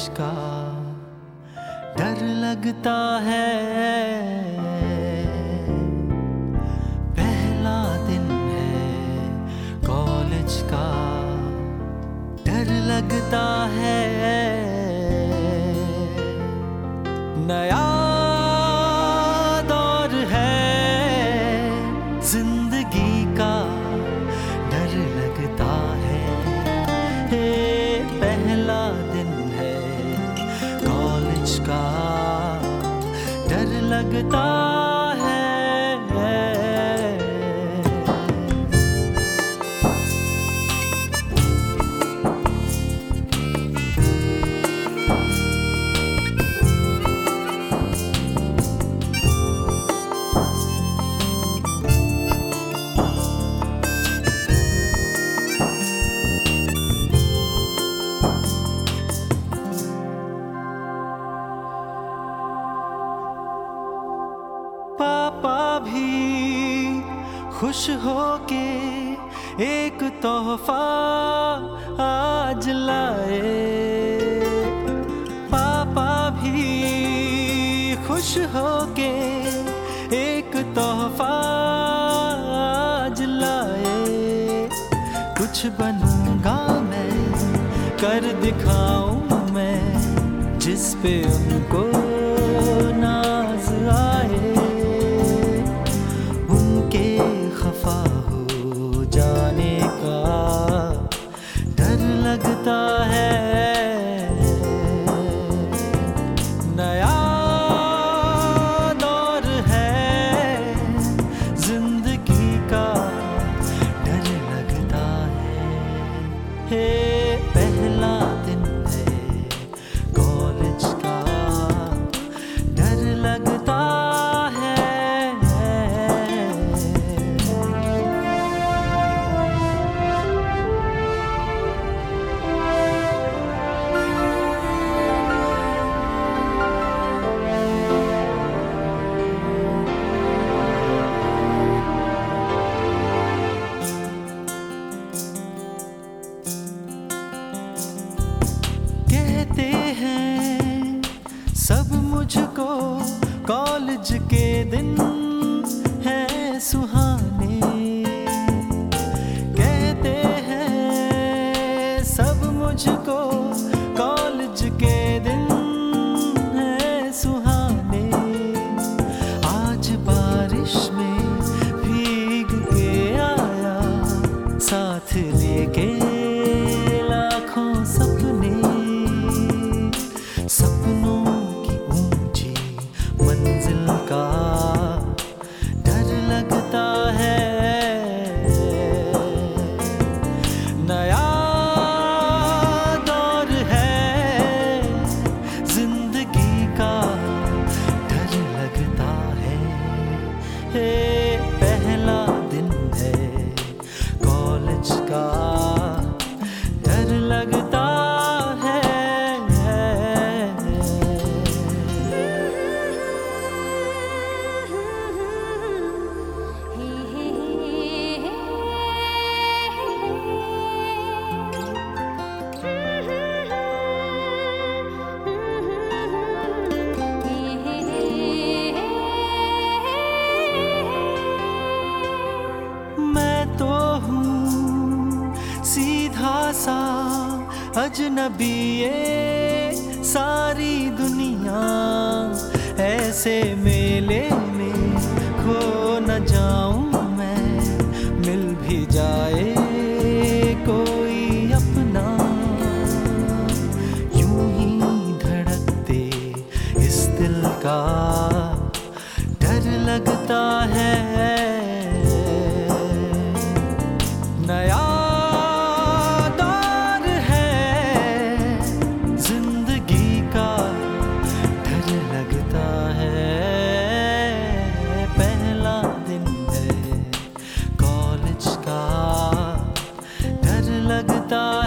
का डर लगता है। पहला दिन है कॉलेज का, डर लगता है। नया दौर है जिंदगी का, डर लगता है। पहला दिन है कॉलेज का, डर लगता है। पापा भी खुश होके एक तोहफा आज लाए। पापा भी खुश होके एक तोहफा आज लाए। कुछ बनूंगा मैं, कर दिखाऊं मैं, जिस पे उनको नाज आए। खफा हो जाने का डर लगता है। नया दौर है जिंदगी का, डर लगता है। पहला दिन है कॉलेज का, डर लगता है। कहते हैं सब मुझको कॉलेज के दिन हैं सुहाने। कहते हैं सब मुझको कॉलेज के दिन हैं सुहाने। आज बारिश में भीग के आया, साथ लेके लाखों सपने। सपनों की ऊंची मंजिल का डर लगता है। नया दौर है जिंदगी का, डर लगता है। पहला दिन है कॉलेज का, डर लगता है। मैं तो हूँ सीधा सा अजनबी, ये सारी दुनिया ऐसे मेले में खो न जाऊं मैं। मिल भी जाए कोई अपना, यूं ही धड़कते इस दिल का, डर लगता है। नया दौर है जिंदगी का, डर लगता है। पहला दिन है कॉलेज का, डर लगता